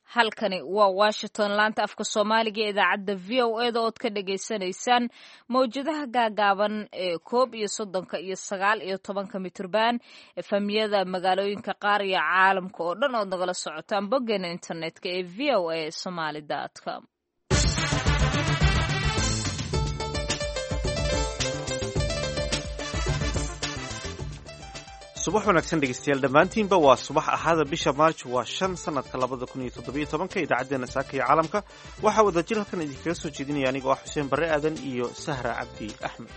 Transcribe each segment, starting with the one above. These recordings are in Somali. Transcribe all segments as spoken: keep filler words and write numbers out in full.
halkani waa washington laanta afka soomaaliga ee idaacadda v o e da ood ka dhagaysanaysaan mawjadaha gaagaaban ee koob iyo soddonka iyo sagaal iyo tobanka mitirban efamiyada magaalooyinka qaar iyo caalamka oo dhan ood nagala socotaan boggeena internetka ee v o a somaly dot com. subax wanaagsan dhegeystayaal dhammaantiinba waa subax axada bisha maarj waa shan sanadka labada kun iyo toddobiyo tobanka idaacaddeena saaka iyo caalamka waxaa wadajir halkan idinkaga soo jeedinaya anigoo ah xuseen barre aadan iyo sahra cabdi axmed.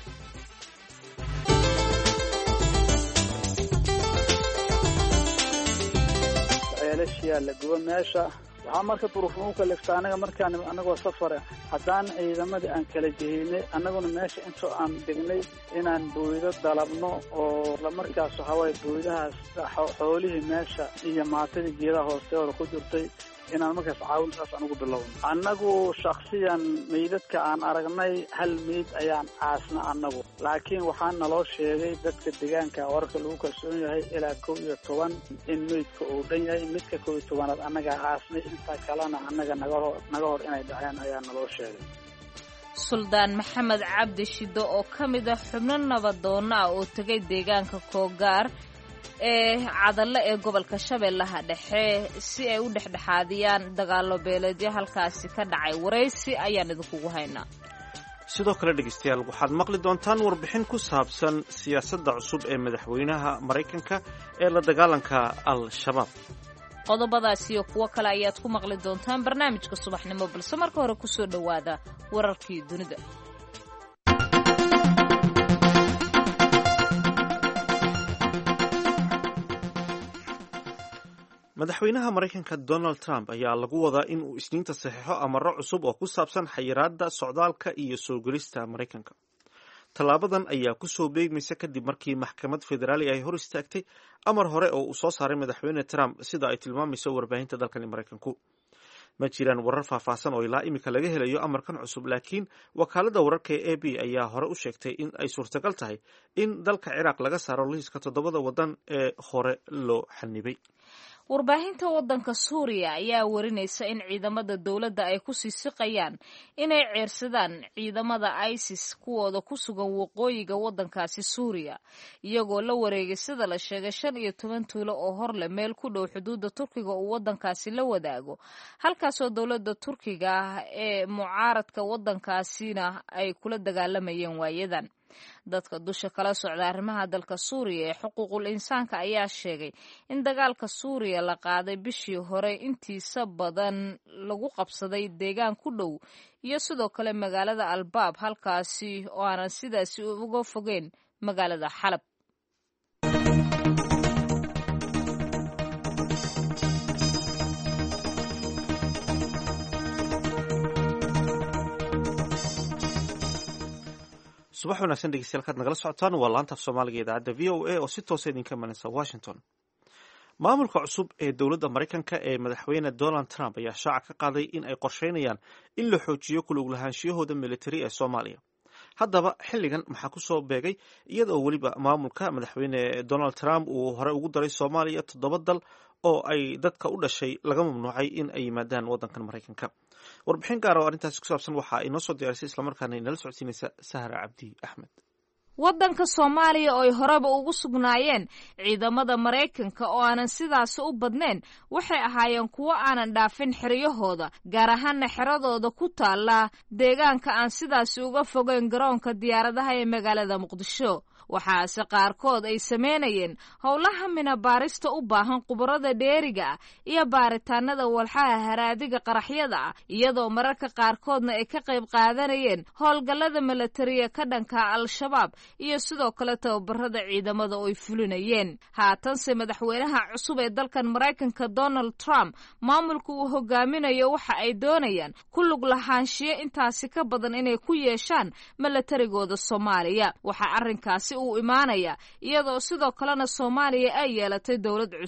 ceelashiyaa la guba meesha waxaa marka duruufnau kalifta anaga markaan anagoo safare haddaan ciidamadii aan kala jehinay annaguna meesha intoo aan degnay inaan booydo dalabno oo lamarkaas waxaawaaye booydahaas xoolihii meesha iyo maatadii geedaha hoosteeda ku jirtay inaan markaas caawintaas aan ugu bilowno. annagu shaksiyan meydadka aan aragnay hal meyd ayaan aasna annagu, laakiin waxaa naloo sheegay dadka deegaanka wararka lagu kalsoon yahay ilaa kow iyo toban in meydka uu dhan yahay. midka kow iyo tobanaad annagaa aasnay, intaa kalena annaga naga hor naga hor inay dhaceen ayaa naloo sheegay. suldaan maxamed cabdi shiddo oo ka mid ah xubno nabadoonna ah oo tegay deegaanka koogaar ee cadalle ee gobolka shabeellaha dhexe si ay u dhexdhexaadiyaan dagaalo beeleedyo halkaasi ka dhacay. waraysi ayaan idinkugu haynaa. sidoo kale dhegeystayaal waxaad maqli doontaan warbixin ku saabsan siyaasadda cusub ee madaxweynaha maraykanka ee la dagaalanka al-shabaab. qodobadaas iyo kuwo kale ayaad ku maqli doontaan barnaamijka subaxnimo, balse marka hore ku soo dhowaada wararkii dunida. madaxweynaha maraykanka donald trump ayaa lagu wadaa in uu isniinta saxiixo amaro cusub oo ku saabsan xayiraadda socdaalka iyo soo gelista maraykanka. tallaabadan ayaa ku soo beegmaysa kadib markii maxkamad federaali ay hor istaagtay amar hore oo uu soo saaray madaxweyne trump sida ay tilmaamayso warbaahinta dalkani maraykanku. ma jiraan warar faahfaahsan oo ilaa imika laga helayo amarkan cusub, laakiin wakaaladda wararka ee a b ayaa hore u sheegtay in ay suurtagal tahay in dalka ciraaq laga saaro liiska toddobada waddan ee hore loo xanibay. warbaahinta waddanka suuriya ayaa warinaysa in ciidamada dowladda ay ku sii siqayaan inay ceersadaan ciidamada isis kuwooda ku sugan waqooyiga waddankaasi suuriya, iyagoo la wareegay sida la sheegay shan iyo toban tuulo oo hor leh meel ku dhow xuduudda turkiga uu waddankaasi la wadaago, halkaasoo dowladda turkiga ah ee mucaaradka waddankaasina ay kula dagaalamayeen waayadan. dadka dusha kala socda arrimaha dalka suuriya ee xuquuqul insaanka ayaa sheegay in dagaalka suuriya la qaaday bishii hore intiisa badan lagu qabsaday deegaan ku dhow iyo sidoo kale magaalada albaab, halkaasi oo aanan sidaasi uga fogeyn magaalada xalab. subax wanaagsan dhegeystayaal kaad nagala socotaan waa laanta af soomaaliga idaacadda v o a oo si toosa idinka imanaysa washington. maamulka cusub ee dowladda maraykanka ee madaxweyne donald trump ayaa shaaca ka qaaday in ay qorsheynayaan in la xoojiyo kulug lahaanshiyahooda militari ee soomaaliya. haddaba xilligan maxaa ku soo beegay iyada oo weliba maamulka madaxweyne donald trump uu hore ugu daray soomaaliya toddoba dal oo ay dadka u dhashay laga mamnuucay in ay yimaadaan waddankan maraykanka. warbixin gaar oo arrintaasi ku saabsan waxaa inoo soo diyaarisay islamarkaana inala socodsiinaysa sahra cabdi axmed. waddanka soomaaliya oo ay horeba ugu sugnaayeen ciidamada maraykanka oo aanan sidaasi u badnayn waxay ahaayeen kuwo aanan dhaafin xeryahooda, gaar ahaana xeradooda ku taalla deegaanka aan sidaasi uga fogeyn garoonka diyaaradaha ee magaalada muqdisho. waxaase qaarkood ay sameynayeen howlaha mina baarista u baahan khubarada dheeriga ah iyo baaritaanada walxaha haraadiga qaraxyada ah, iyadoo mararka qaarkoodna ay ka qayb qaadanayeen howlgallada milatariya ka dhanka al-shabaab iyo sidoo kale tababarada ciidamada oo ay fulinayeen. haatanse madaxweynaha cusub ee dalkan maraykanka donald trump maamulka uu hogaaminayo waxa ay doonayaan ku lug lahaanshiyo intaasi ka badan inay ku yeeshaan milatarigooda soomaaliya. waxaa arrinkaasi uu imaanaya iyadoo sidoo kalena soomaaliya ay yeelatay dowlad cusub.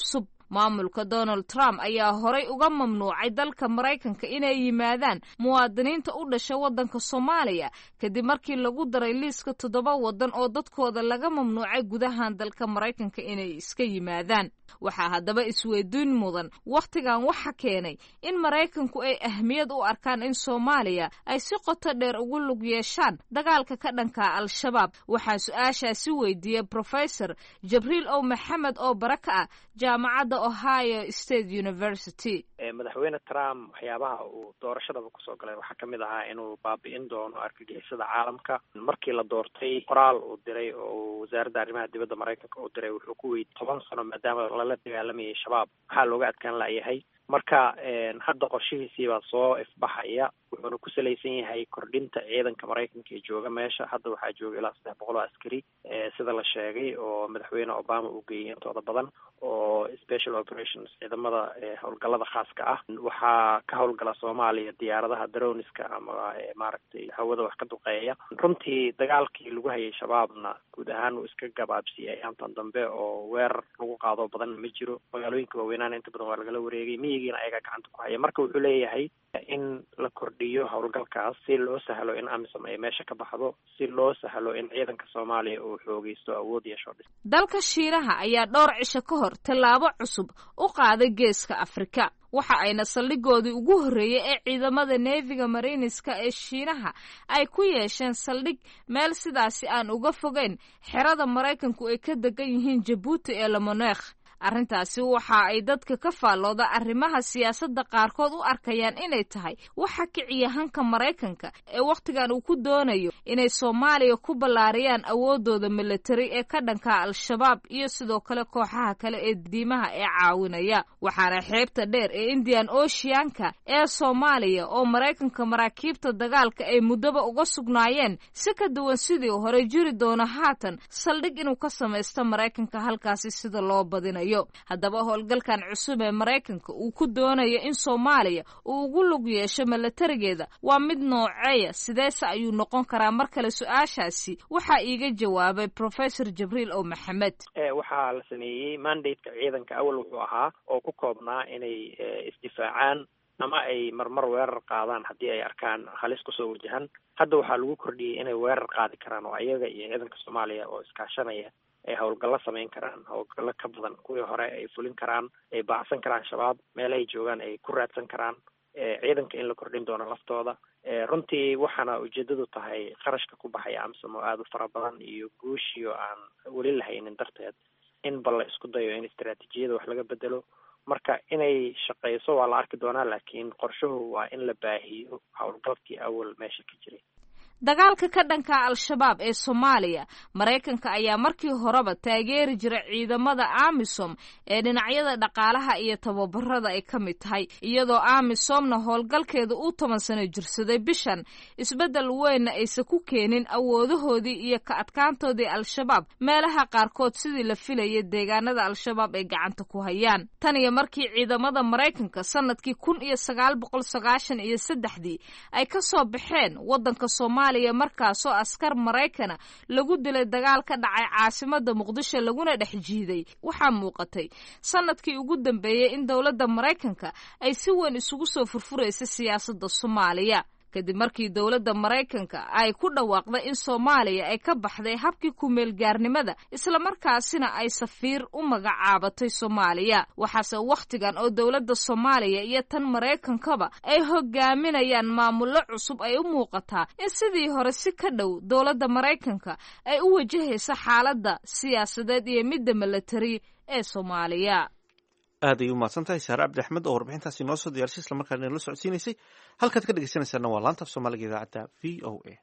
maamulka Donald Trump ayaa horay uga mamnuucay dalka Maraykanka inay yimaadaan muwaadiniinta u dhashay waddanka Soomaaliya kadib markii lagu daray liiska toddoba waddan oo dadkooda laga mamnuucay gudahan dalka Maraykanka inay iska yimaadaan. waxaa haddaba isweydiin mudan wakhtigan waxa keenay in Maraykanku ay ahmiyad u arkaan in Soomaaliya ay si qoto dheer ugu lug yeeshaan dagaalka ka dhanka Al-Shabaab. waxaa su-aashaasi weydiiyey Professor Jibriil Ow Maxamed oo baraka ah jaamacadda Ohio State University. madaxweyne Trump waxyaabaha uu doorashadaba kusoo galay waxaa kamid ahaa inuu baabi'in doono argagixisada caalamka. markii la doortay qoraal uu diray oo wasaaradda arrimaha dibadda Maraykanka uu diray wuxuu ku weydiiyey toban sano maadaama lala dagaalamayay shabaab waxaa looga adkaan layahay. marka hadda qorshihiisii baa soo ifbaxaya wuxuuna ku salaysan yahay kordhinta ciidanka Maraykanka ee jooga meesha. hadda waxaa jooga ilaa saddex boqol oo askari sida la sheegay oo madaxweyne Obama uu geeyay intooda badan oo special operations ciidamada howlgallada khaaska ah. waxaa ka howlgala Soomaaliya diyaaradaha droniska ama maaragtay hawada wax ka duqeeya. runtii dagaalkii lagu hayay shabaabna guud ahaan uu iska gabaabsiiyay aantan dambe oo weerar lagu qaado badan ma jiro. magaalooyinka waaweynaan inta badan waa lagala wareegay, miyigiina ayaga gacanta ku haya. marka wuxuu leeyahay in la kordhiyo howlgalkaas si loo sahlo in AMISOM ay meesha ka baxdo, si loo sahlo in ciidanka Soomaaliya uu xoogeysto awood yeesho. dalka Shiinaha ayaa dhowr cisho ka hor tallaabo cusub u qaaday geeska Afrika. waxa ayna saldhigoodii ugu horreeyay ee ciidamada Navy-ga Marines-ka ee Shiinaha ay ku yeesheen saldhig meel sidaasi aan uga fogeyn xerada Maraykanku ay ka degan yihiin Djibouti ee Lamonekh. arrintaasi waxa ay dadka ka faallooda arrimaha siyaasadda qaarkood u arkayaan inay tahay waxa kiciya hanka Maraykanka ee wakhtigan uu ku doonayo inay Soomaaliya ku ballaariyaan awoodooda military ee ka dhanka Al-Shabaab iyo sidoo kale kooxaha kale ee diimaha ee caawinaya. waxaana xeebta dheer ee Indian Ocean-ka ee Soomaaliya oo Maraykanka maraakiibta dagaalka ay muddaba uga sugnaayeen si ka duwan sidii hore jiri doona haatan saldhig inuu ka samaysto Maraykanka halkaasi sida loo badinayo. haddaba howlgalkan cusub ee Maraykanka uu ku doonayo in Soomaaliya uu ugu lug yeesho militarigeeda waa mid nooceeya, sideese ayuu noqon karaa? mar kale su-aashaasi waxaa iiga jawaabay Professor Jibriil Ow Maxamed. waxaa la sameeyey mandate-ka ciidanka awal wuxuu ahaa oo ku koobnaa inay isdifaacaan ama ay marmar weerar qaadaan haddii ay arkaan halis kusoo wajahan. hadda waxaa lagu kordhiyey inay weerar qaadi karaan oo iyaga iyo ciidanka Soomaaliya oo iskaashanaya ay howlgallo samayn karaan, howlgallo ka badan kuwii hore ay fulin karaan, ay baacsan karaan shabaab meelahay joogaan ay ku raadsan karaan. ciidanka in la kordhin doono laftooda. runtii waxaana ujeedadu tahay qarashka ku baxaya AMISOM oo aada u fara badan iyo guushiyo aan weli lahaynin darteed in bal la isku dayo in istaraatiijiyada wax laga bedelo. marka inay shaqeyso waa la arki doonaa, laakiin qorshuhu waa in la baahiyo howlgalkii awal meesha ka jiray. dagaalka ka dhanka Al-Shabaab ee Soomaaliya Maraykanka ayaa markii horeba taageeri jiray ciidamada AMISOM ee dhinacyada dhaqaalaha iyo tababarada ay ka mid tahay, iyadoo AMISOMna howlgalkeeda uu toban sano jirsaday bishan isbedel weynna aysan ku keenin awoodahoodii iyo ka adkaantoodii Al-Shabaab meelaha qaarkood sidii la filayay deegaanada Al-Shabaab ay gacanta ku hayaan. tan iyo markii ciidamada Maraykanka sanadkii kun iyo sagaal boqol sagaashan iyo saddexdii ay ka soo baxeen waddanka Soomaaliya markaasoo askar Maraykana lagu dilay dagaal ka dhacay caasimada Muqdisho laguna dhex jiiday. waxaa muuqatay sanadkii ugu dambeeyay in dowladda Maraykanka ay si weyn isugu soo furfuraysa siyaasadda Soomaaliya kadib markii dowladda Maraykanka ay ku dhawaaqday in Soomaaliya ay ka baxday habkii ku meel gaarnimada isla markaasina ay safiir u magacaabatay Soomaaliya. waxaase wakhtigan oo dowladda Soomaaliya iyo tan Maraykankaba ay hogaaminayaan maamullo cusub ay u muuqataa in sidii hore si ka dhow dowladda Maraykanka ay u wajahayso xaaladda siyaasadeed iyo midda military ee Soomaaliya. aad ay u mahadsantahay Saare Cabdi Axmed oo warbixintaasi noo soo diyaarisay isla markaana la socodsiinaysay. halkaad ka dhegeysanaysaana waa laanta af Soomaaliga idaacadda V O A.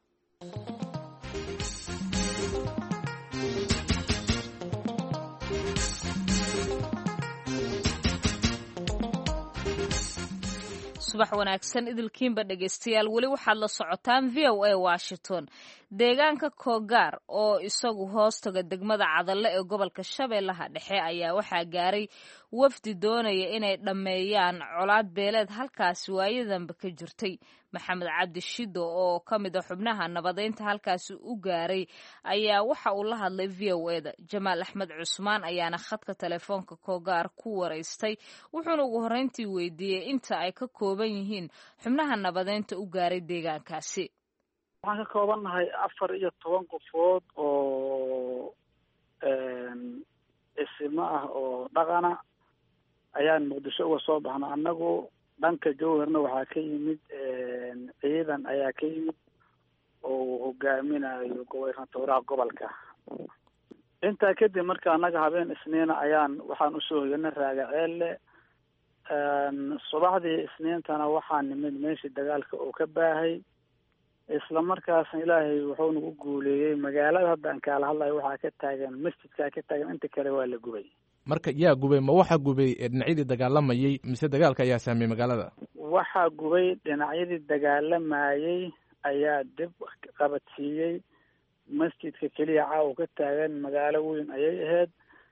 subax wanaagsan idilkiinba dhegeystayaal, weli waxaad la socotaan V O A Washington. deegaanka Kogaar oo isagu hoostaga degmada Cadalle ee gobolka Shabeellaha Dhexe ayaa waxaa gaaray wafdi doonaya inay dhammeeyaan colaad beeleed halkaasi waayadanba ka jirtay. maxamed cabdi shido oo ka mid a xubnaha nabadeynta halkaasi u gaaray ayaa waxa uu la hadlay v o eda jamaal axmed cusmaan ayaana khadka telefoonka koogaar ku waraystay wuxuuna ugu horreyntii weydiiyey inta ay ka kooban yihiin xubnaha nabadeynta u gaaray deegaankaasi. waxaan ka koobannahay afar iyo toban qofood oo isimo ah oo dhaqana ayaan muqdisho uga soo baxna. annagu dhanka jowharna waxaa ka yimid ciidan ayaa ka yimid oo hogaaminayo gobernatoraha gobolka. intaa kadib marka annaga habeen isniina ayaan waxaan usoo hoyanay raagaceelle. subaxdii isniintana waxaa nimid meeshii dagaalka oo ka baahay. isla markaasna ilaahay wuxuu nagu guuleeyey magaalada hadda aan kaala hadlayo waxaa ka taagan masjidkaa ka taagan inta kale waa la gubay. marka yaa gubay ma waxaa gubay dhinacyadii dagaalamayey mise dagaalka ayaa saameeyey magaalada? waxaa gubay dhinacyadii dagaalamayey ayaa dib qabadsiiyey. masjidka keliya caawa ka taagan magaalo weyn ayay ahayd.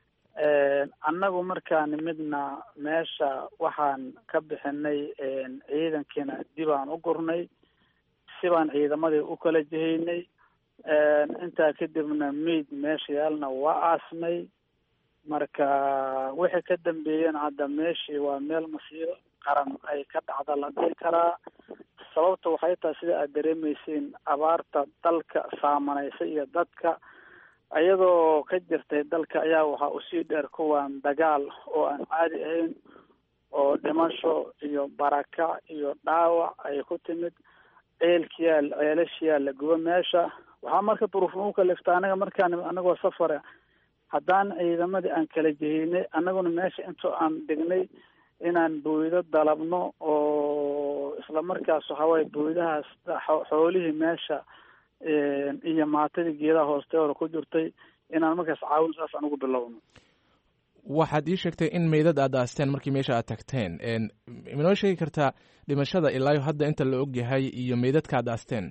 annagu markaa nimidna meesha waxaan ka bixinay ciidankiina dib aan u gurnay sibaan ciidamadii u kala jihaynay. intaa kadibna meyd meesha yaalna waa aasnay. marka wixii ka dambeeyeen hadda meeshii waa meel masiiro qaran ay ka dhacda la dhihi karaa. sababta waxay tahay sida aad dareemaysiin abaarta dalka saamanaysa iyo dadka iyadoo ka jirtay dalka ayaa waxaa usii dheer kuwaan dagaal oo aan caadi ahayn oo dhimasho iyo barakac iyo dhaawac ay ku timid. ceelkiyaa ceelashiyaa la guba meesha. waxaa marka duruufna u kalifta anaga markaan anagoo safare haddaan ciidamadii aan kala jehinay annaguna meesha intoo aan degnay inaan booydo dalabno oo isla markaas waxawaaye booydahaas xoolihii meesha iyo maatadii geedaha hoosteeda ku jirtay inaan markaas caawin saas aan ugu bilowno. waxaad ii sheegtay in meydad aad aasteen markii meesha aad tagteen. minoo sheegi kartaa dhimashada ilaayo hadda inta la og yahay iyo meydadka aad aasteen?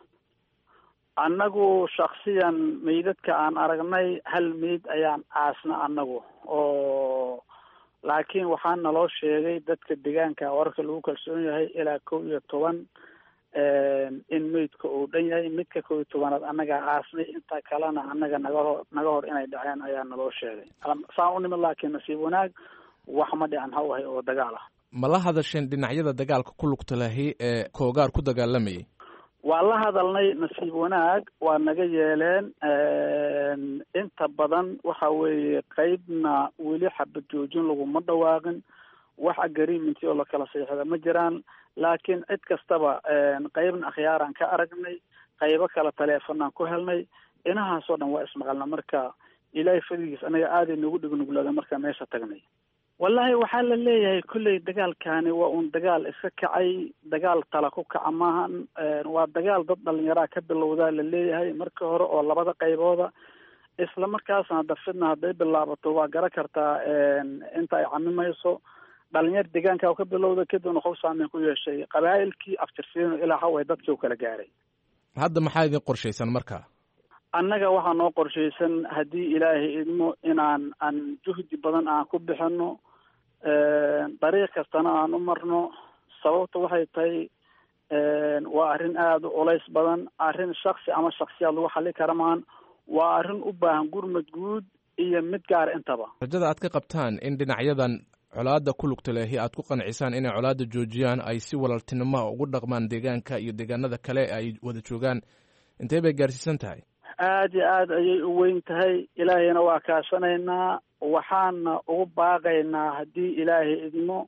annagu shaksiyan meydadka aan aragnay hal meyd ayaan aasna annagu oo laakiin waxaa naloo sheegay dadka deegaanka wararka lagu kalsoon yahay ilaa kow iyo toban in meydka uu dhan yahay. midka kow iyo tobanaad annagaa aasnay. inta kalena annaga naga hor naga hor inay dhaceen ayaa naloo sheegay. saan u nimid laakiin nasiib wanaag wax ma dhican ha ahay oo dagaal ah. ma la hadasheen dhinacyada dagaalka ku lugta lahi ee koogaar ku dagaalamayay? waa la hadalnay nasiib wanaag waa naga yeeleen. inta badan waxa weeye qeybna weli xabad joojin laguma dhawaaqin. wax agreement oo la kala saxiixda ma jiraan. laakiin cid kastaba qeybna akhyaaraan ka aragnay, qaybo kale taleefonaan ku helnay. inahaasoo dhan waa ismaqalna. marka ilaahay fadligiis anaga aaday nagu dhignuglaada markaa meesha tagnay. wallahi waxaa la leeyahay kulley dagaalkaani waa un dagaal iska kacay. dagaal tala ku kaca maahan. waa dagaal dad dhalinyaraa ka bilowdaa la leeyahay marka hore oo labada qaybooda. isla markaasna hadda fidna hadday bilaabato waa gara kartaa inta ay camimayso. dhalinyar deegaanka ka bilowda kadibna qof saameyn ku yeeshay qabaa'ilkii aftirsiin ilaa haway dadkii u kala gaaray. hadda maxaa idin qorshaysan marka? annaga waxaa noo qorshaysan haddii ilaahay idmo inaan aan juhdi badan aan ku bixino dariiq kastana aan u marno. sababta waxay tahay waa arrin aada u culays badan. arrin shaksi ama shaksiyaad lagu xali kara maan. waa arrin u baahan gurmad guud iyo mid gaara intaba. rajada aad ka qabtaan in dhinacyadan colaada ku lugta lehi aad ku qancisaan inay colaada joojiyaan ay si walaaltinimo ugu dhaqmaan deegaanka iyo deegaanada kale ay wada joogaan intee bay gaarsiisan tahay? aada iyo aada ayay u weyn tahay. ilaahayna waa kaashanaynaa. waxaana ugu baaqaynaa haddii ilaahay idmo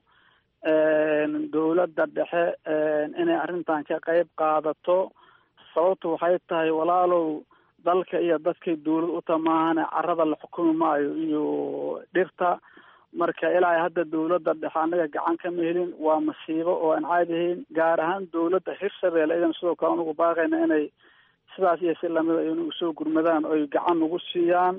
dawladda dhexe inay arrintan ka qayb qaadato. sababtu waxay tahay walaalow dalka iyo dadkay dawlad u tamaahane carada la xukumi maayo iyo dhirta. marka ilaahay hadda dawladda dhexe annaga gacan kama helin. waa masiibo oo aan caadi ahayn. gaar ahaan dawladda hirshabelle idan sidoo kale anugu baaqayna inay sidaas iyo si lamida ay nagu soo gurmadaan oy gacan nagu siiyaan.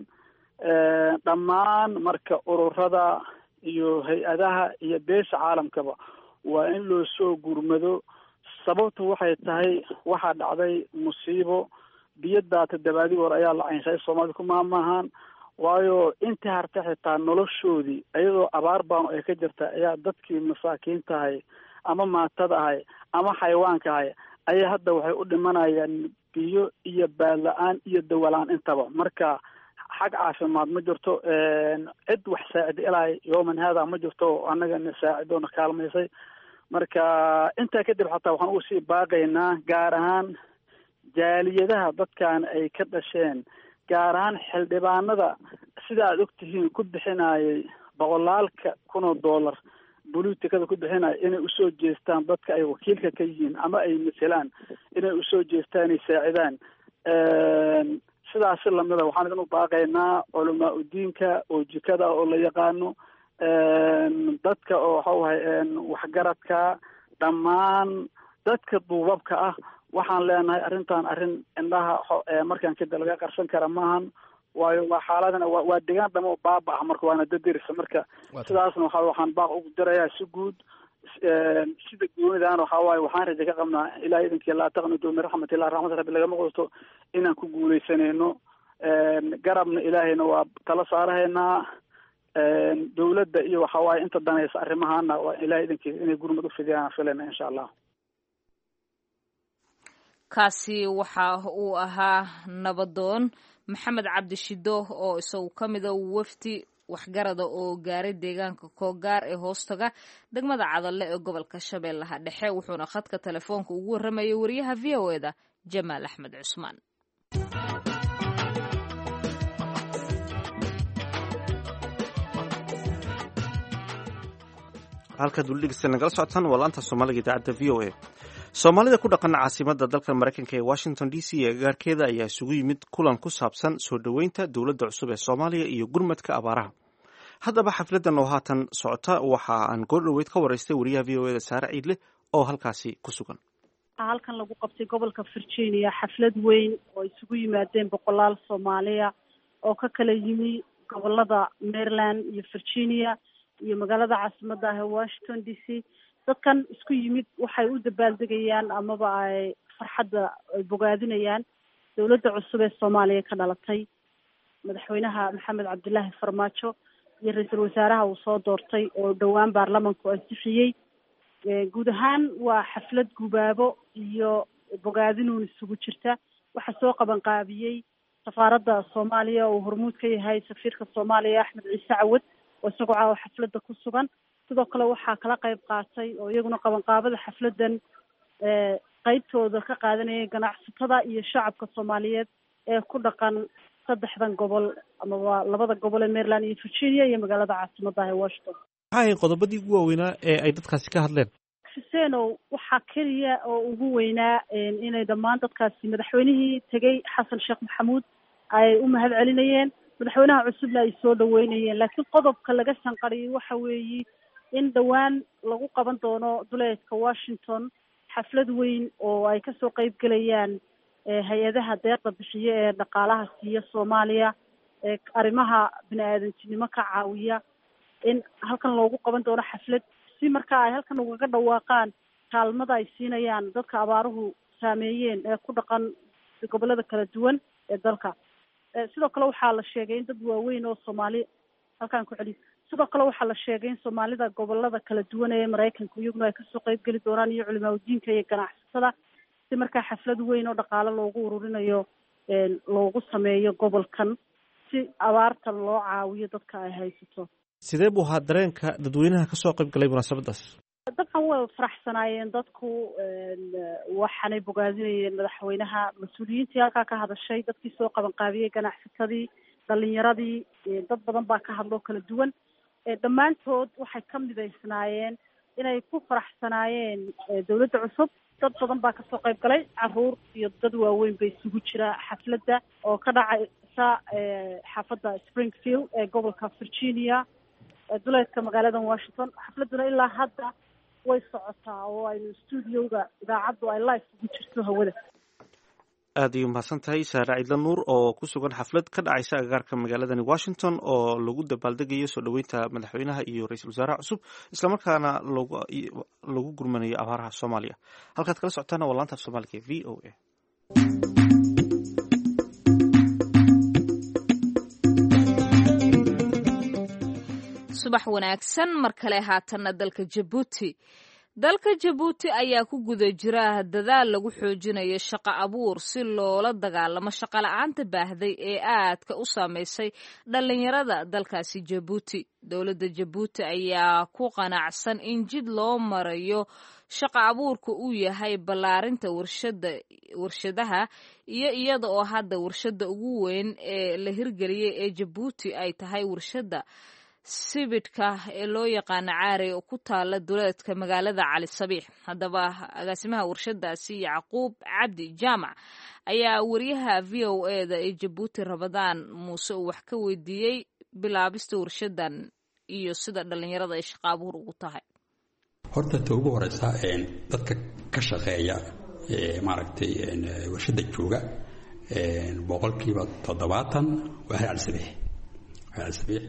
dhammaan marka ururada iyo hay-adaha iyo beesha caalamkaba waa in loo soo gurmado. sababtu waxay tahay waxaa dhacday musiibo biyadaata dabaadigoor ayaa la caynshay soomaalida ku maamaahaan. waayo intii harta xitaa noloshoodii iyadoo abaar baanu ay ka jirta ayaa dadkii masaakiin tahay ama maatada ahay ama xayawaanka ahay ayaa hadda waxay u dhimanayaan biyo iyo baadla-aan iyo dawalaan intaba. marka xag caafimaad ma jirto, cid wax saacida ilaa yooman haadaa ma jirto annagana saacidoona kaalmaysay. marka intaa kadib xataa waxaan usii baaqaynaa gaar ahaan jaaliyadaha dadkan ay ka dhasheen, gaar ahaan xildhibaanada sida aad ogtihiin ku bixinayay boqolaalka kun oo dollar bolitikada ku bixinaya inay usoo jeestaan dadka ay wakiilka ka yihiin ama ay matelaan, inay usoo jeestaan ay saacidaan. sidaasi lamida waxaan idin u baaqaynaa culamaa udiinka oo jikada oo la yaqaano, dadka oo waxawahay waxgaradka, dhammaan dadka duubabka ah. waxaan leenahay arrintan arrin indhaha markaan kada laga qarsan kara maahan, waayo waa xaaladana waa degaan dhamo baaba ah, marka waana dadirisa. marka sidaasna waa waxaan baaq ugu dirayaa si guud sida goonidan waxaa waaye waxaan raja ka qabnaa ilaa idinkii laa taqnudu min raxmatillah, raxmad rabbi lagama quusto, inaan ku guuleysanayno. garabna ilaahayna waa tala saarahaynaa, dawladda iyo waxaa waaye inta danaysa arrimahana waa ilaa idinkii inay gurmad ufidiyaan filayna insha allah. kaasi waxa uu ahaa nabadoon maxamed cabdishido oo isagu ka mida wafdi waxgarada oo gaaray deegaanka koogaar ee hoostaga degmada Cadalle ee gobolka Shabeellaha Dhexe, wuxuuna khadka telefoonka ugu waramayay wariyaha V O E da Jamaal Axmed Cusmaan. halka duldhigista nagala socotaan waa laanta Soomaaliga idaacadda V O A. Soomaalida ku dhaqan caasimadda dalka Mareykanka ee Washington D C ee gaarkeeda ayaa isugu yimid kulan ku saabsan soo dhoweynta dowladda cusub ee Soomaaliya iyo gurmadka abaaraha. haddaba xafladan oo haatan socota waxa aan goor dhoweyd ka waraystay wariyaha V O E da Saare Ciidle oo halkaasi ku sugan. halkan lagu qabtay gobolka Virginia xaflad weyn oo isugu yimaadeen boqolaal Soomaaliya oo ka kala yimi gobolada Maryland iyo Virginia iyo magaalada caasimadda ah ee Washington D C. dadkan isku yimid waxay u dabaaldegayaan amaba ay farxadda ay bogaadinayaan dowladda cusub ee Soomaaliya ka dhalatay madaxweynaha Maxamed Cabdullaahi Farmaajo iyo ra'iisul wasaaraha uu soo doortay oo dhawaan baarlamaanku ansixiyay. guud ahaan waa xaflad gubaabo iyo bogaadinuun isugu jirta. waxaa soo qaban qaabiyey safaaradda Soomaaliya oo hormuud ka yahay safiirka Soomaaliya Axmed Ciise Cawad oo isagoo caawa xafladda ku sugan. sidoo kale waxaa kala qayb qaatay oo iyaguna qabanqaabada xafladan qaybtooda ka qaadanayay ganacsatada iyo shacabka Soomaaliyeed ee ku dhaqan saddexdan gobol amaba labada gobol ee Maryland iyo Virginia iyo magaalada caasimadda ee Washington. maxay qodobadii ugu waaweynaa ee ay dadkaasi ka hadleen? Xuseenow, waxaa keliya oo ugu weynaa inay dhammaan dadkaasi madaxweynihii tegey Xasan Sheekh Maxamuud ay u mahad celinayeen, madaxweynaha cusubna ay soo dhaweynayeen. laakiin qodobka laga shanqariyay waxa weeye in dhawaan lagu qaban doono duleedka Washington xaflad weyn oo ay kasoo qayb gelayaan hay-adaha deeqda bixiye ee dhaqaalaha siiya Soomaaliya ee arrimaha bini-aadantinimo ka caawiya, in halkan loogu qaban doono xaflad si markaa ay halkan ugaga dhawaaqaan kaalmada ay siinayaan dadka abaaruhu saameeyeen ee ku dhaqan gobolada kala duwan ee dalka. sidoo kale waxaa la sheegay in dad waaweyn oo Soomaali halkan ku celi sidoo kale waxaa la sheegay in Soomaalida gobolada kala duwan ee Mareykanka iyaguna ay kasoo qayb geli doonaan iyo culimaa diinka iyo ganacsatada si markaa xaflad weyn oo dhaqaale loogu ururinayo loogu sameeyo gobolkan si abaarta loo caawiyo dadka ay haysato. sidee buu ahaa dareenka dadweynaha kasoo qayb galay munaasabadaas? dadkan way faraxsanaayeen dadku, waxaanay bogaadinayeen madaxweynaha, mas-uuliyiintii halkaa ka hadashay, dadkii soo qaban qaabiyey, ganacsatadii, dhalinyaradii, dad badan baa ka hadloo kala duwan. dhammaantood waxay ka midaysnaayeen inay ku faraxsanaayeen dowladda cusub. dad badan baa kasoo qayb galay, caruur iyo dad waaweyn bay isugu jira xafladda oo ka dhacaysa xaafadda Springfield ee gobolka Virginia duleedka magaalada Washington. xafladuna ilaa hadda way socotaa oo aynu stuudioga idaacaddu ay live ugu jirto hawada. aad ayay umahadsan tahay Saare Ciidle Nuur oo ku sugan xaflad ka dhacaysa agagaarka magaaladani Washington oo lagu dabaaldegayo soo dhoweynta madaxweynaha iyo ra-iisul wasaaraha cusub, islamarkaana lagu lagu gurmanayo abaaraha Soomaaliya. halkaad kala socotaana waa laanta Soomaaliga ee V O A. subax wanaagsan mar kale haatanna dalka Djibouti. dalka jabuuti ayaa ku guda jira dadaal lagu xoojinayo shaqo abuur si loola dagaalamo shaqola'aanta baahday ee aadka u saamaysay dhallinyarada dalkaasi jabuuti dowladda jabuuti ayaa ku qanacsan in jid loo marayo shaqo abuurka uu yahay ballaarinta warshada warshadaha iyo iyada oo hadda warshada ugu weyn ee la hirgeliyey ee jabuuti ay tahay warshada sibidhka ee loo yaqaano caari oo ku taala duleedka magaalada cali sabiix haddaba agaasimaha warshadaasi yacquub cabdi jaamac ayaa wariyaha v o e da ee jabuuti rabadaan muuse uu wax ka weydiiyey bilaabista warshadan iyo sida dhallinyarada ay shaqo abuur ugu tahay. horta ta ugu horeysa dadka ka shaqeeya maaragtay warshada jooga boqolkiiba toddobaatan waa cali sabiix cali sabiix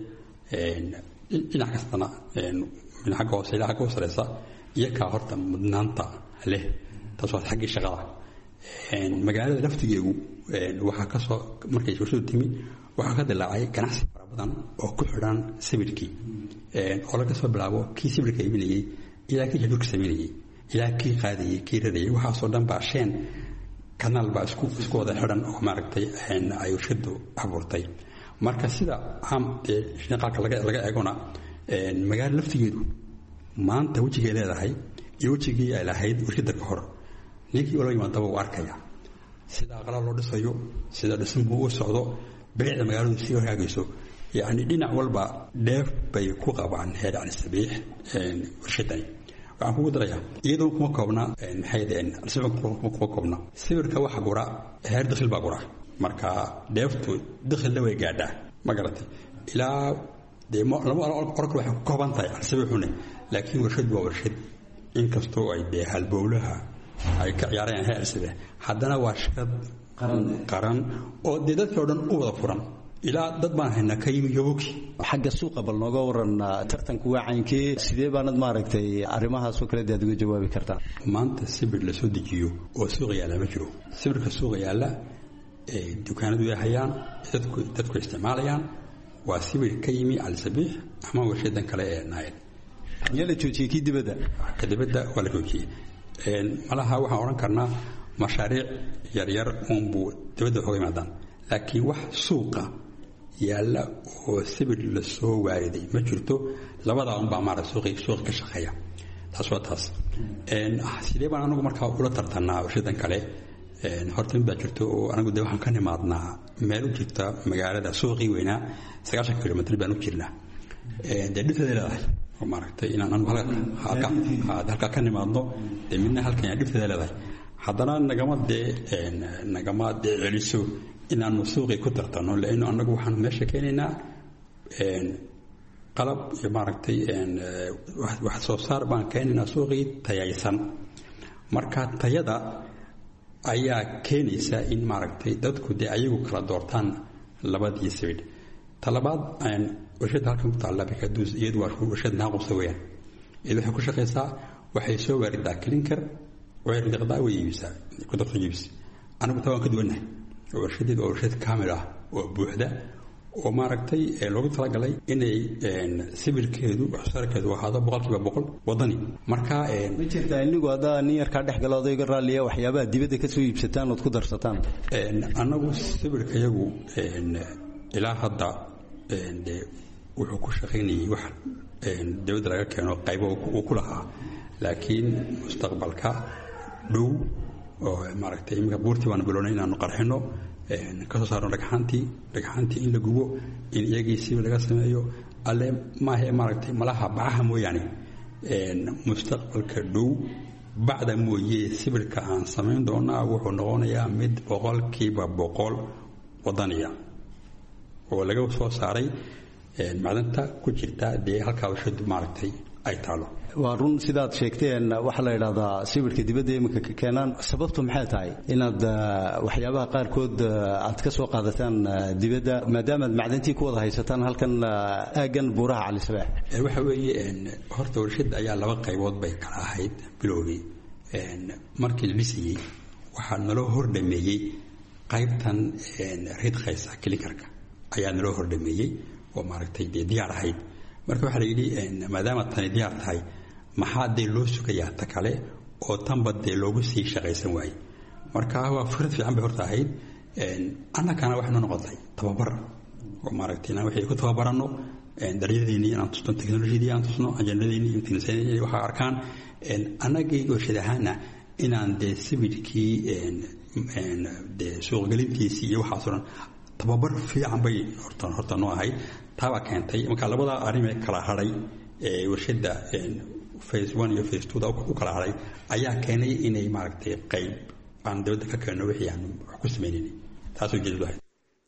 dhinac kastana min xagga hoose ilaa xagga hooseysa iyakaa horta mudnaanta leh taas waa xaggii shaqada magaalada laftigeegu waxaa kasoo markay warshadu timi waxaa ka dilaacay ganacsi fara badan oo ku xidhan sibirkii oo laga soo bilaabo kii sibirka iibinayey ilaa kii jadurka samaynayey ilaa kii qaadayey kii radayey waxaasoo dhan baa sheen kanaal baa isku isku wada xidhan oo maaragtay ay warshadu abuurtay marka sida shaqaalka laga laga eegona magaalo laftigeedu maanta wejigay leedahay iyo wejigii ay lahayd warshada ka hor ninkii ula yimaadaba uu arkaya sida aqala loo dhisayo sida dhismuhu u socdo bilicda magaaladu sii hagaagayso yacni dhinac walba dheef bay ku qabaan heer cali sabiix warshadani waxaan kugu darayaa iyadoo kuma koobna maxay dhaheen kuma koobna sawirka waxa gura heer dakhil baa gura marka dheeftu dakhilna way gaadhaa ma garatay ilaa dee lama orka waxay ku kooban tahay cali sabiixune laakiin warshad waa warshad inkastoo ay dee halbowlaha ay ka ciyaarayaan heer sabiix haddana waa shaqad qaran oo dee dadkii oo dhan u wada furan ilaa dad baan haynaa ka yimi yoboki xagga suuqa bal nooga waran tartanku waa caynkii sidee baanad maaragtay arrimahaasoo kale aad uga jawaabi kartaa maanta sibir la soo dejiyo oo suuqa yaalla ma jiro sibirka suuqa yaalla dukaanadu ay hayaan dadku dadku isticmaalayaan waa sibir ka yimi cali sabiix ama warshadan kale ee naayl yaa la joojiyey kii dibadda ka dibadda waa la joojiyey malaha waxaan odhan karnaa mashaariic yaryar uunbuu dibadda waxooga yimaadaan laakiin wax suuqa yaalla oo sibir la soo waariday ma jirto labadaa unbaa maara suuqi suuqa ka shaqeeya taas waa taas sidee baan anagu markaa ula tartanaa warshadan kale horta mid baa jirto oo anagu dee waxaan ka nimaadnaa meel u jirta magaalada suuqii weynaa sagaashan kilomitr baan u jirnaa dee dhibteeda leedahay oo maaragtay inaan anagu halka halkaa ka nimaadno dee midna halkan yaa dhibteeda leedahay haddana nagama dee nagama dee celiso inaanu suuqii ku tartanno laanno annagu waxaan meesha keenaynaa qalab iyo maaragtay wax soo saar baan keenaynaa suuqii tayaysan marka tayada ayaa keenaysa in maaragtay dadku dee ayagu kala doortaan labadii sibidh talabaad warshada halkan ku taalla bikaduus iyadu waa warshad naaqusa weeyaan iyadu waxay ku shaqaysaa waxay soo waaridaa klinker way riqdaa way iibisaa ku darto iibis anagu taa waan ka duwannahay warshadeed waa warshad kaamil ah oo buuxda oo maaragtay loogu talagalay inay sibirkeedu waxsarkeedu ahaado boqolkiiba boqol wadani marka ma jirtaa inigu haddaa nin yarkaa dhex gala odayga raalliya waxyaabaha dibadda ka soo iibsataan ood ku darsataan annagu sibirka iyagu ilaa hadda dee wuxuu ku shaqaynayay wax dibadda laga keeno qaybo uu ku lahaa laakiin mustaqbalka dhow oo maaragtay iminka buurtii baanu bilownay inaanu qarxino ka soo saarno dhagxaantii dhagxaantii in la gubo in iyagii sibir laga sameeyo alle maahe maaragtay malaha bacaha mooyaane mustaqbalka dhow bacda mooye sibirka aan samayn doonaa wuxuu noqonayaa mid boqolkiiba boqol wadaniya oo laga soo saaray macdanta ku jirta dee halkaa warshadu maaragtay ay taalo waa run sidaad sheegteen waxaa la idhahdaa sibirka dibadda iminka ka keenaan sababtu maxay tahay inaad waxyaabaha qaarkood aad ka soo qaadataan dibadda maadaamaad macdantii ku wada haysataan halkan aaggan buuraha cali sabeex waxa weeye horta warshada ayaa laba qaybood bay kala ahayd bilowgii markii la dhisayey waxaa naloo hordhameeyey qaybtan ridqaysa klinkarka ayaa naloo hordhameeyey oo maaragtay dee diyaar ahayd marka waxaa la yidhi maadaama tani diyaar tahay maxaa dee loo sugayaa ta kale oo tanba dee loogu sii shaqaysan waayey marka waa fikrad fiican bay horta ahayd annagana waxaynu noqotay tababar oo maaragtay inaan waxay ku tababarano daryadeennii inaan tusno teknolojiyadii aan tusno ajandadeennii intinsaniyi waxaa arkaan annagii warshad ahaana inaan dee sibidhkii dee suuqgelintiisii iyo waxaas oo dhan tababar fiican bay horta horta noo ahayd taabaa keentay marka labada arrin ee kala hadhay ee warshadda phase one iyo phase two da u kala hadhay ayaa keenay inay maaragtay qayb aan dawladda ka keenno wixii aan wax ku samaynaynay taasoo jeedadu ahayd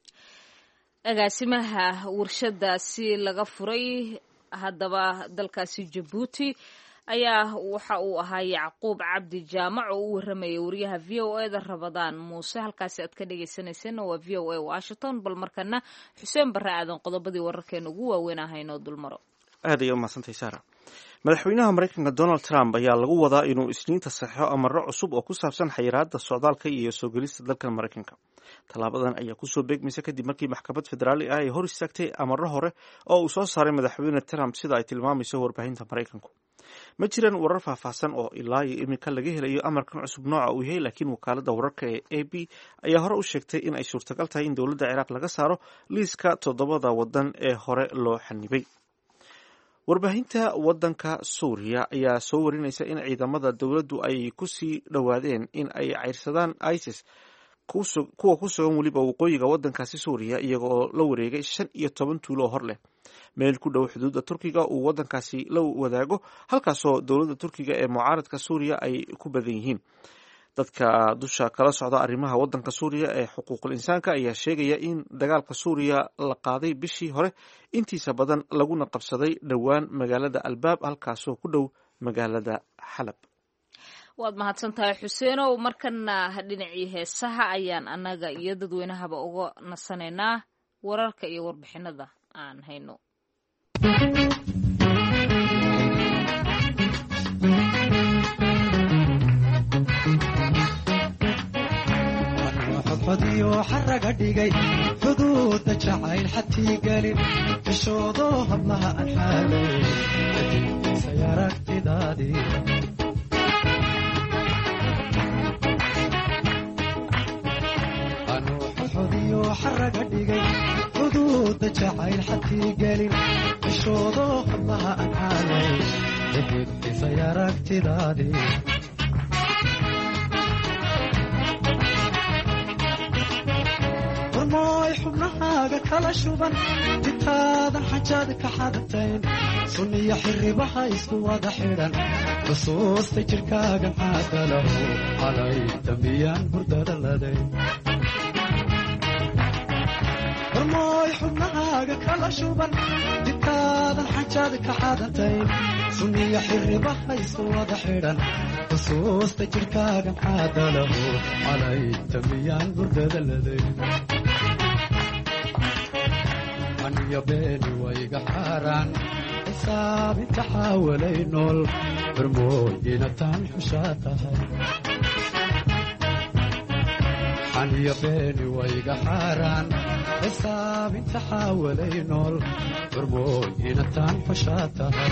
agaasimaha warshadaasi laga furay haddaba dalkaasi Djibouti ayaa waxa uu ahaa Yacquub Cabdi Jaamac oo u waramayay wariyaha V O A da Rabadaan Muuse halkaasi aad ka dhageysanayseen waa V O A Washington bal markana Xuseen Barre aadan qodobadii wararkeena ugu waaweyn ahayno dulmaro aad iyo maasantay Sara madaxweynaha Mareykanka Donald Trump ayaa lagu wadaa inuu isniinta saxo amarro cusub oo ku saabsan xayiraadda socdaalka iyo soo gelista dalka Mareykanka talaabadan ayaa ku soo beegmaysa kadib markii maxkamad federaali ah ay hor istaagtay amarro hore oo uu soo saaray madaxweyne Trump sida ay tilmaamayso warbaahinta Mareykanku ma jiraan warar faahfaahsan oo ilaa iyo iminka laga helayo amarkan cusub nooca uu yahay laakiin wakaaladda wararka ee A B ayaa hore u sheegtay in ay suurtagal tahay in dowladda Ciraaq laga saaro liiska toddobada waddan ee hore loo xanibay warbaahinta waddanka Suuriya ayaa soo warinaysa in ciidamada dowladdu ay ku sii dhowaadeen in ay ceyrsadaan ISIS kuwa ku sugan weliba waqooyiga waddankaasi Suuriya iyaga oo la wareegay shan iyo toban tuulo hor leh meel ku dhow xuduudda Turkiga uu waddankaasi la wadaago halkaasoo dowladda Turkiga ee mucaaradka Suuriya ay ku badan yihiin dadka dusha kala socda arrimaha waddanka Suuriya ee xuquuqul insaanka ayaa sheegaya in dagaalka Suuriya la qaaday bishii hore intiisa badan laguna qabsaday dhowaan magaalada Albaab halkaasoo ku dhow magaalada Xalab waad mahadsantahay Xuseenow markana dhinacii heesaha ayaan anaga iyo dadweynahaba uga nasanaynaa wararka iyo warbixinada aan hayno xadiyo xaraga dhigay xuduudda jacayl xatii galin bishoodo hablaha aan xaalay sayaragtidaadii xadiyo xaraga dhigay xuduudda jacayl xatii galin bishoodo hablaha aan xaalay sayaragtidaadii mooy xubnahaaga kala shuban ditaadan xajaad ka xadatayn sunniya xiribaha isku wada xidhan xusuusta jirkaaga caadalahu calay dambiyaan hurdada laday mooy xubnahaaga kala shuban ditaadan xajaad ka xadatayn sunniya xiribaha isku wada xidhan xusuusta jirkaaga caadalahu calay dambiyaan hurdada laday aniya beeni wayga xaaraan xisaabinta xaawalay nool barmooyina taan xushaa tahay aniya beeni wayga xaaraan xisaabinta xaawalay nool barmooyina taan xushaa tahay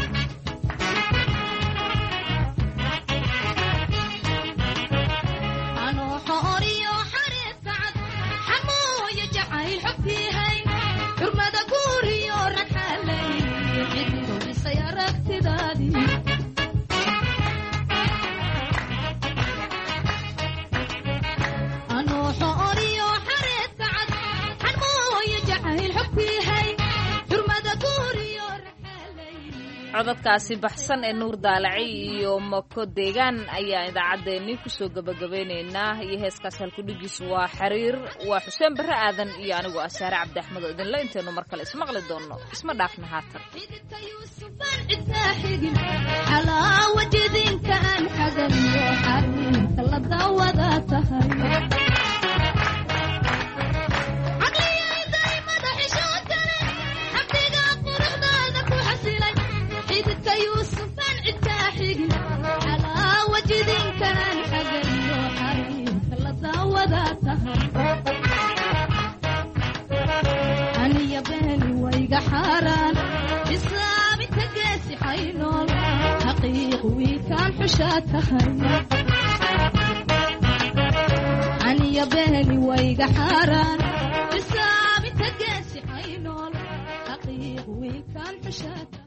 codadkaasi baxsan ee Nuur Daalaci iyo Mako Deegaan ayaa idaacadeennii ku soo gabagabeynaynaa iyo heeskaas halku dhigiisu waa xiriir waa Xuseen Barre aadan iyo anigu Asaare Cabdi Axmed oo idinla inteenu mar kale ismaqli doono isma dhaafna haatan على وجدين كان حزن وحرين كلا دعوة تهي أني يا بني ويجا حاران إسلامي تجاسي حينول حقيق حشاتها عني بيني ويق حاران حسابي تقاسي عينول حقيق وكان حشاتها